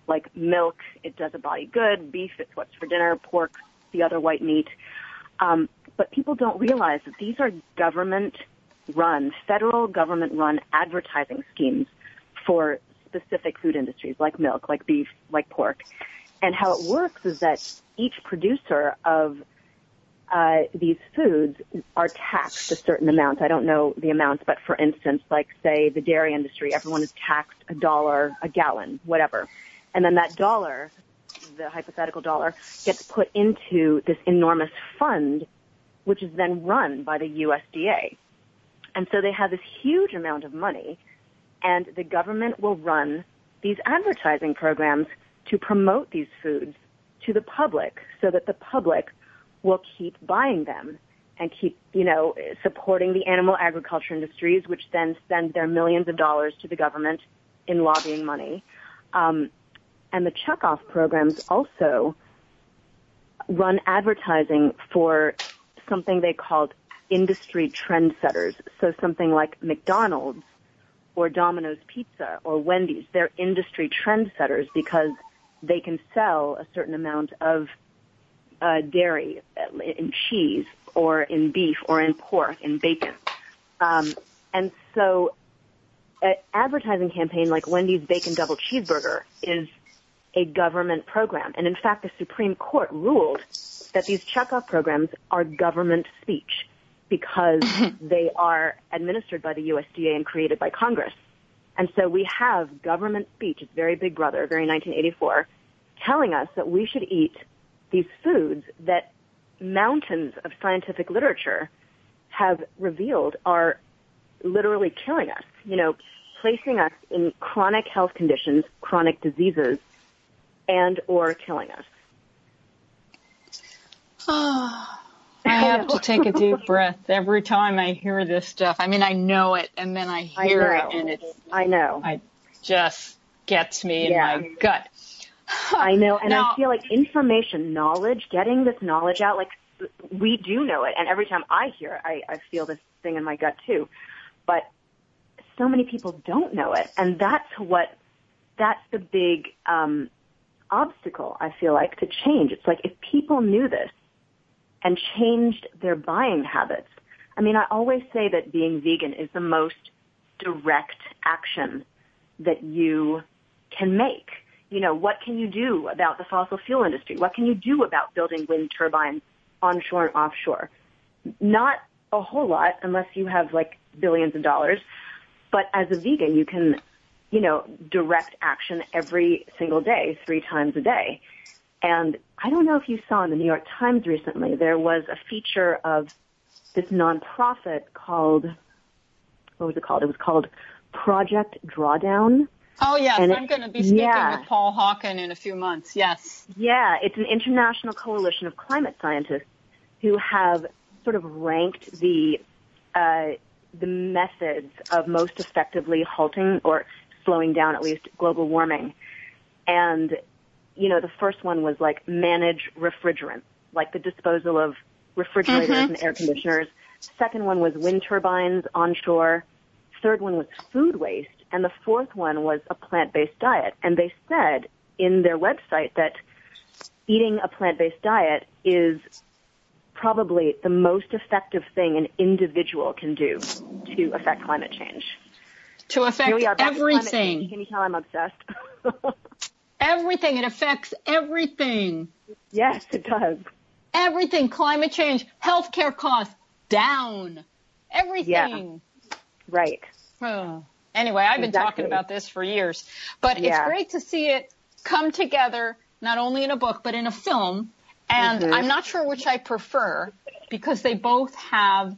like milk, it does a body good. Beef, it's what's for dinner. Pork, the other white meat. Um, but people don't realize that these are government-run, federal government-run advertising schemes for specific food industries like milk, like beef, like pork. And how it works is that each producer of uh, these foods are taxed a certain amount. I don't know the amounts, but for instance, like say the dairy industry, everyone is taxed a dollar a gallon, whatever. And then that dollar, the hypothetical dollar, gets put into this enormous fund, which is then run by the U S D A. And so they have this huge amount of money, and the government will run these advertising programs to promote these foods to the public so that the public will keep buying them and keep, you know, supporting the animal agriculture industries, which then send their millions of dollars to the government in lobbying money. Um, and the checkoff programs also run advertising for something they called industry trendsetters. So something like McDonald's or Domino's Pizza or Wendy's, they're industry trendsetters because they can sell a certain amount of uh, dairy in cheese or in beef or in pork, in bacon. Um, and so an advertising campaign like Wendy's Bacon Double Cheeseburger is a government program. And in fact, the Supreme Court ruled that these checkoff programs are government speech because they are administered by the U S D A and created by Congress. And so we have government speech, it's very Big Brother, very nineteen eighty-four, telling us that we should eat these foods that mountains of scientific literature have revealed are literally killing us, you know, placing us in chronic health conditions, chronic diseases, and or killing us. I have to take a deep breath every time I hear this stuff. I mean, I know it, and then I hear I know. it, and it's, I know. it just gets me Yeah. in my gut. I know, and Now, I feel like information, knowledge, getting this knowledge out, like we do know it, and every time I hear it, I, I feel this thing in my gut too. But so many people don't know it, and that's what, that's the big um, obstacle, I feel like, to change. It's like if people knew this and changed their buying habits. I mean, I always say that being vegan is the most direct action that you can make. You know, what can you do about the fossil fuel industry? What can you do about building wind turbines onshore and offshore? Not a whole lot unless you have like billions of dollars. But as a vegan, you can, you know, direct action every single day, three times a day. And I don't know if you saw in the New York Times recently, there was a feature of this nonprofit called, what was it called? It was called Project Drawdown. Oh, yes, and I'm it, going to be speaking yeah. with Paul Hawken in a few months, yes. Yeah, it's an international coalition of climate scientists who have sort of ranked the uh, the methods of most effectively halting or slowing down at least global warming. And, you know, the first one was like manage refrigerants, like the disposal of refrigerators Mm-hmm. and air conditioners. Second one was wind turbines onshore. Third one was food waste. And the fourth one was a plant-based diet. And they said in their website that eating a plant-based diet is probably the most effective thing an individual can do to affect climate change. To affect Here we are, back to climate everything. change. Can you tell I'm obsessed? Everything. It affects everything. Yes, it does. Everything. Climate change, healthcare costs, down. Everything. Right. Oh. Anyway, I've been Exactly. talking about this for years. But Yeah. it's great to see it come together, not only in a book, but in a film. And Mhm. I'm not sure which I prefer because they both have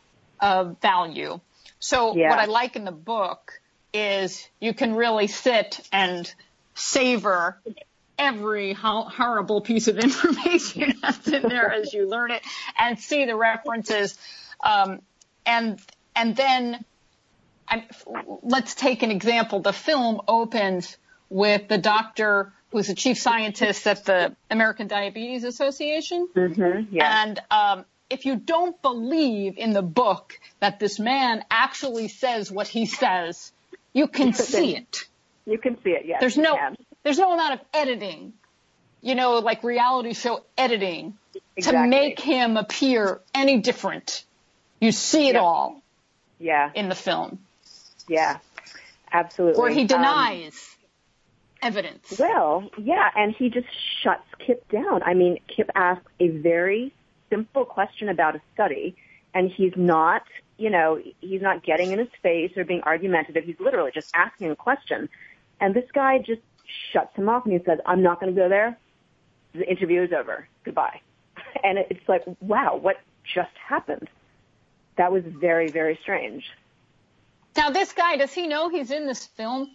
a value. So Yeah. what I like in the book is you can really sit and savor every ho- horrible piece of information that's in there as you learn it and see the references. Um, and, and then I'm, let's take an example. The film opens with the doctor who's the chief scientist at the American Diabetes Association. Mm-hmm. Yeah. And um, if you don't believe in the book that this man actually says what he says, you can see it. You can see it, yes. There's you no, can. there's no amount of editing, you know, like reality show editing Exactly. to make him appear any different. You see it Yeah. all Yeah. in the film. Yeah. Absolutely. Where he Um, denies evidence. Well, yeah, and he just shuts Kip down. I mean, Kip asks a very simple question about a study, and he's not, you know, he's not getting in his face or being argumentative. He's literally just asking a question. And this guy just shuts him off, and he says, I'm not going to go there. The interview is over. Goodbye. And it's like, wow, what just happened? That was very, very strange. Now, this guy, does he know he's in this film?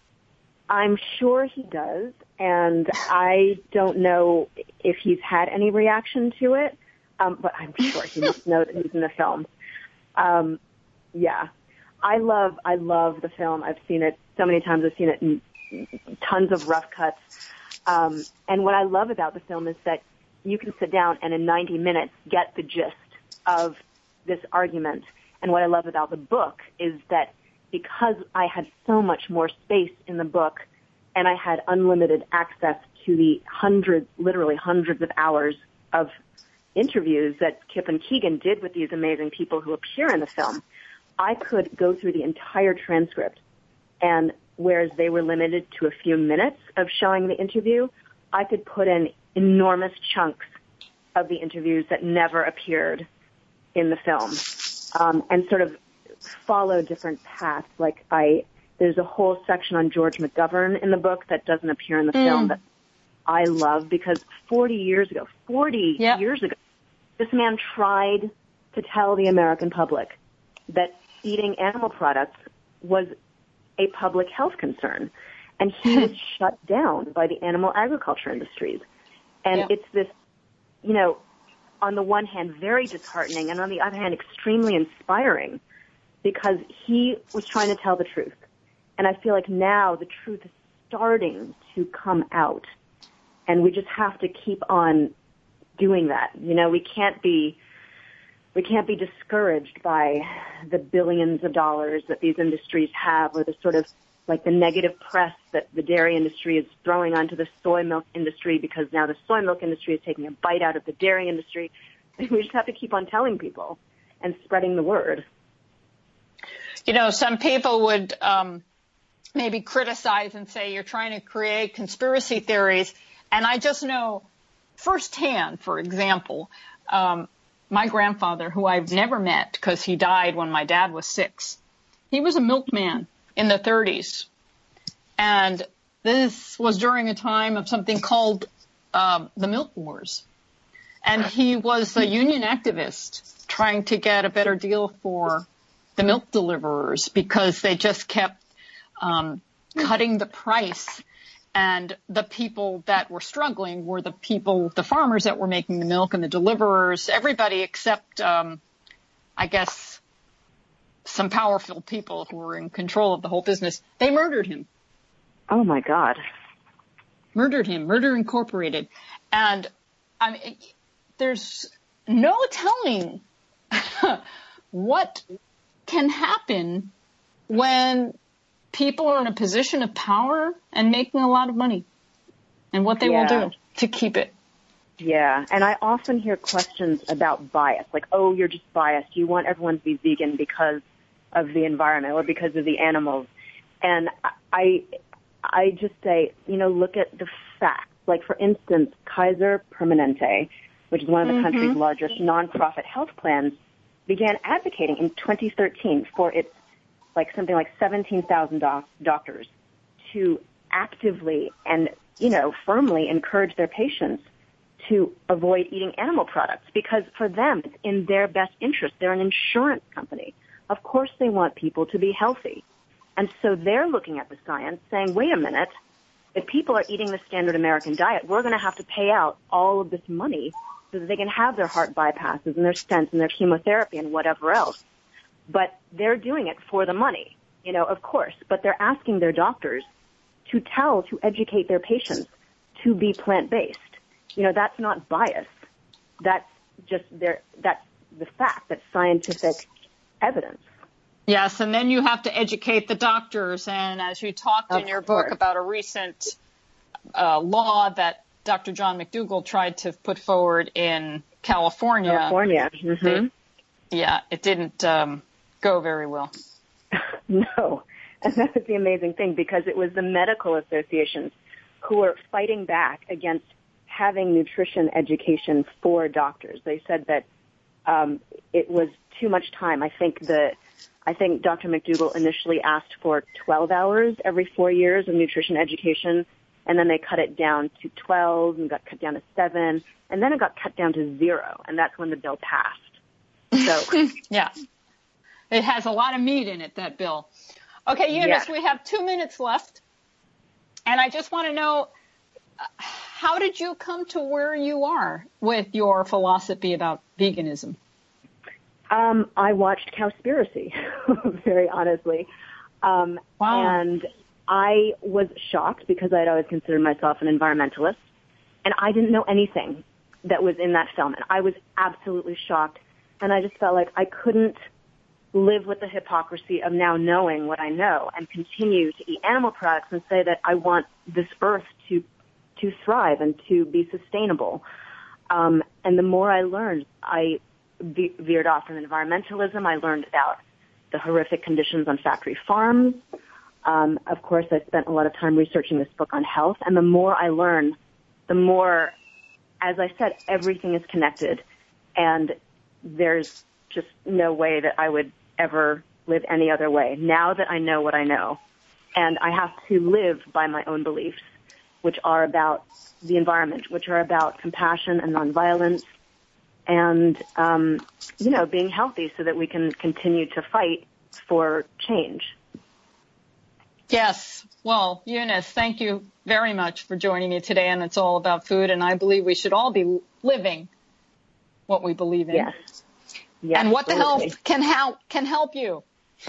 I'm sure he does, and I don't know if he's had any reaction to it, um, but I'm sure he must know that he's in the film. Um, yeah, I love, I love the film. I've seen it so many times. I've seen it in tons of rough cuts. Um, and what I love about the film is that you can sit down and in ninety minutes get the gist of this argument. And what I love about the book is that because I had so much more space in the book and I had unlimited access to the hundreds, literally hundreds of hours of interviews that Kip and Keegan did with these amazing people who appear in the film, I could go through the entire transcript. And whereas they were limited to a few minutes of showing the interview, I could put in enormous chunks of the interviews that never appeared in the film, um, and sort of follow different paths. Like I, there's a whole section on George McGovern in the book that doesn't appear in the Mm. film that I love because forty years ago, forty Yep. years ago, this man tried to tell the American public that eating animal products was a public health concern. And he was shut down by the animal agriculture industries. And Yep. it's this, you know, on the one hand, very disheartening, and on the other hand, extremely inspiring because he was trying to tell the truth. And I feel like now the truth is starting to come out. And we just have to keep on doing that. You know, we can't be, we can't be discouraged by the billions of dollars that these industries have or the sort of like the negative press that the dairy industry is throwing onto the soy milk industry because now the soy milk industry is taking a bite out of the dairy industry. We just have to keep on telling people and spreading the word. You know, some people would um, maybe criticize and say you're trying to create conspiracy theories. And I just know firsthand, for example, um, my grandfather, who I've never met because he died when my dad was six, he was a milkman in the thirties. And this was during a time of something called um, the Milk Wars. And he was a union activist trying to get a better deal for the milk deliverers because they just kept um, cutting the price. And the people that were struggling were the people, the farmers that were making the milk and the deliverers, everybody except, um, I guess, some powerful people who were in control of the whole business. They murdered him. Oh, my God. Murdered him. Murder Incorporated. And I mean, there's no telling what can happen when people are in a position of power and making a lot of money and what they Yeah. will do to keep it. Yeah, and I often hear questions about bias, like, oh, you're just biased. You want everyone to be vegan because of the environment or because of the animals. And I, I just say, you know, look at the facts. Like, for instance, Kaiser Permanente, which is one of the mm-hmm. country's largest nonprofit health plans, began advocating in twenty thirteen for its, like, something like seventeen thousand doc- doctors to actively and, you know, firmly encourage their patients to avoid eating animal products because for them, it's in their best interest. They're an insurance company. Of course they want people to be healthy. And so they're looking at the science saying, wait a minute, if people are eating the standard American diet, we're going to have to pay out all of this money so that they can have their heart bypasses and their stents and their chemotherapy and whatever else. But they're doing it for the money, you know, of course. But they're asking their doctors to tell, to educate their patients to be plant-based. You know, that's not bias. That's just their, that's the fact. That's scientific evidence. Yes, and then you have to educate the doctors. And as you talked Of in your course. book about a recent a law that Doctor John McDougall tried to put forward in California. California. Mm-hmm. It, yeah, it didn't um, go very well. No. And that was the amazing thing, because it was the medical associations who were fighting back against having nutrition education for doctors. They said that um, it was too much time. I think the I think Doctor McDougall initially asked for twelve hours every four years of nutrition education, and then they cut it down to twelve and got cut down to seven, and then it got cut down to zero, and that's when the bill passed. So yeah, it has a lot of meat in it, that bill. Okay, Eunice, yeah. We have two minutes left, and I just want to know, how did you come to where you are with your philosophy about veganism? Um, I watched Cowspiracy, very honestly. Um, wow. And I was shocked because I'd always considered myself an environmentalist, and I didn't know anything that was in that film. And I was absolutely shocked, and I just felt like I couldn't live with the hypocrisy of now knowing what I know and continue to eat animal products and say that I want this earth to to thrive and to be sustainable. Um, and the more I learned, I ve- veered off from environmentalism. I learned about the horrific conditions on factory farms. Um, of course, I spent a lot of time researching this book on health. And the more I learn, the more, as I said, everything is connected. And there's just no way that I would ever live any other way now that I know what I know. And I have to live by my own beliefs, which are about the environment, which are about compassion and nonviolence and, um, you know, being healthy so that we can continue to fight for change. Yes. Well, Eunice, thank you very much for joining me today. And It's All About Food. And I believe we should all be living what we believe in. Yes. Yes, and what absolutely. the health can help, can help you.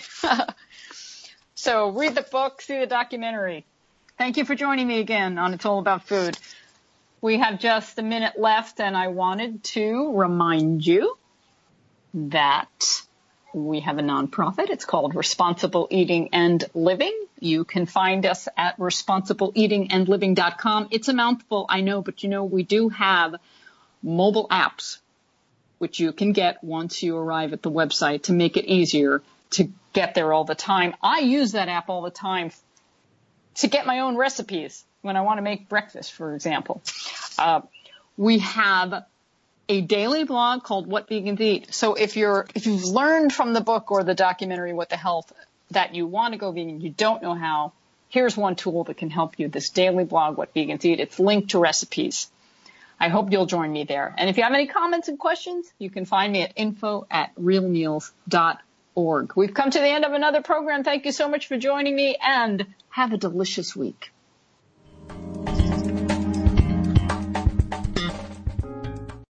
So read the book, see the documentary. Thank you for joining me again on It's All About Food. We have just a minute left, and I wanted to remind you that we have a nonprofit. It's called Responsible Eating and Living. You can find us at responsible eating and living dot com. It's a mouthful, I know, but you know, we do have mobile apps which you can get once you arrive at the website to make it easier to get there all the time. I use that app all the time to get my own recipes when I want to make breakfast, for example. Uh, we have a daily blog called What Vegans Eat. So if you're, if you've learned from the book or the documentary What the Health that you want to go vegan, you don't know how, here's one tool that can help you. This daily blog, What Vegans Eat. It's linked to recipes. I hope you'll join me there. And if you have any comments and questions, you can find me at info at real meals dot org. We've come to the end of another program. Thank you so much for joining me, and have a delicious week.